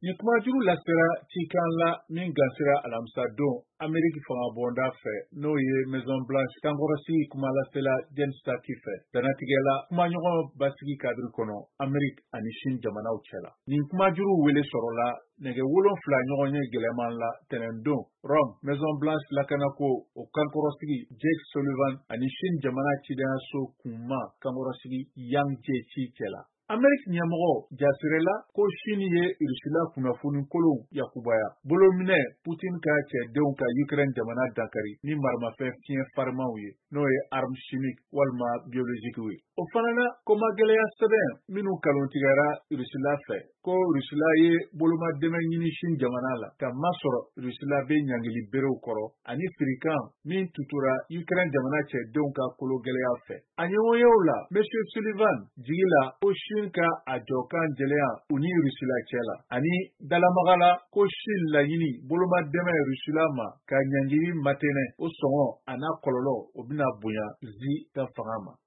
Ni kumajuru lasera cikan la min gansera alamisa don Ameriki fanga bonda fɛ n'o ye Maison Blanche kankɔrɔsigi kuma lasela Jen Psaki fɛ danatigɛla kumaɲɔgɔn basigi kadiri kɔnɔ Ameriki ani Chine jamanaw cɛla. Nin kumajuru wele sɔrɔla nɛgɛ 7 ɲɔgɔn ye gɛlɛman la tɛnɛn don Rome Maison Blanche lakanako o kankɔrɔsigi Jake Sullivan ani Chine jamana cidenyaso kunma kankɔrɔsigi Yang Jiechi cɛla. Ameriki ɲɛmɔgɔ jasirela ko Chine ye Rusila kunnafoni kolon yakubaya bolo minɛ Putin ka cɛdenw ka Ukraine jamana dankari ni maramafɛn fiɲɛ farimaw ye n'o ye arme chimique walima biologique ye. O fana na komagɛlɛya sɛbɛn minnu kalontigɛra Rusila fɛ ko Rusila ye bolomadɛmɛ ɲini Chine jamana la ka masɔrɔ Rusila bɛ ɲangili berew kɔrɔ ani firikan min tutura Ukraine jamana cɛdenw ka kologɛlɛya fɛ. A ɲɔgɔnyew la Monsieur Sullivan jigi la ko Chine ka a jɔkan jɛlenya u ni Rusila cɛla ani dalamagala ko Chine laɲini bolomadɛmɛ Rusila ma ka ɲangili matɛnɛ o sɔngɔ a n'a kɔlɔlɔ o bɛna bonya Xi ka fanga ma.